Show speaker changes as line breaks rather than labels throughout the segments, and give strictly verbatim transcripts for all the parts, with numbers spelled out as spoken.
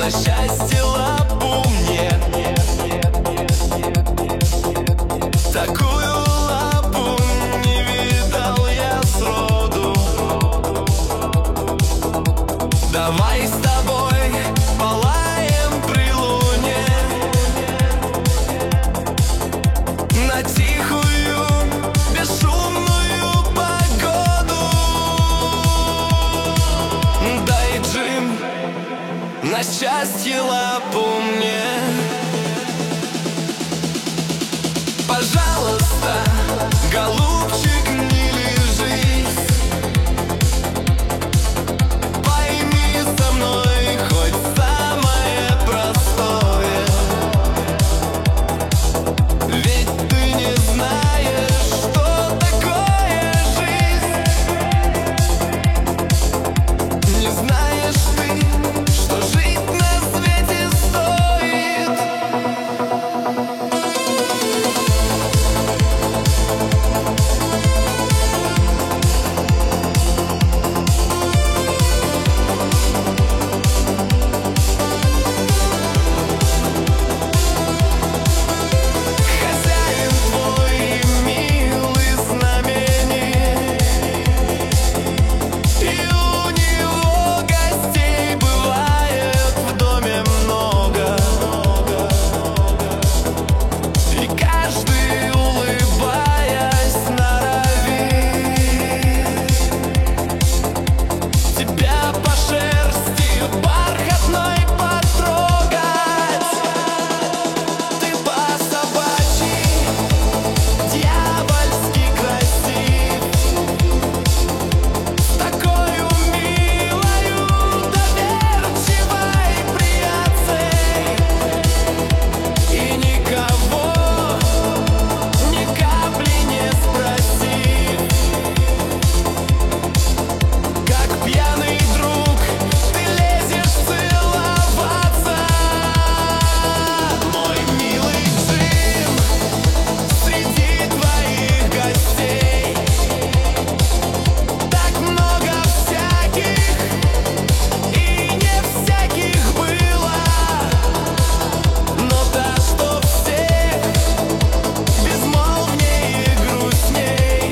на счастье лапу мне. Такую лапу не видал я сроду. Давай с тобой полаем при луне на тихую, бесшумную погоду. Дай, Джим, на счастье лапу мне. Пожалуйста, голубчик, не ляжись. Пойми со мной хоть самое простое. Ведь ты не знаешь, что такое жизнь. Не знаешь ты, что жить на свете стоит. Хозяин твой милый знаменит, и у него гостей бывает в доме много. И каждый, улыбаясь, норовит тебя по шерсти бархатной потрогать. Ты по-собачьи дьявольски красив, с такою милою, доверчивой приятной. И никого ни капли не спросив, как пьяный друг, ты лезешь целоваться. Мой милый Джим, среди твоих гостей так много всяких, и не всяких было. Но та, что всех безмолвней и грустней,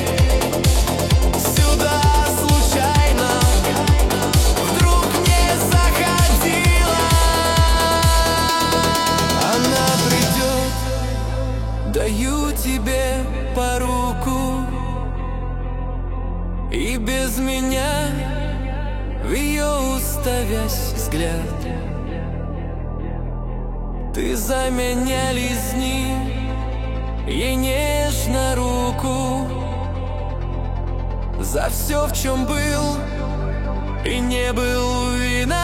сюда случайно вдруг не заходила. Она придет, даю тебе по руку, и без меня в ее уста весь взгляд. Ты за меня лизни ей нежно руку, за все, в чем был и не был виноват.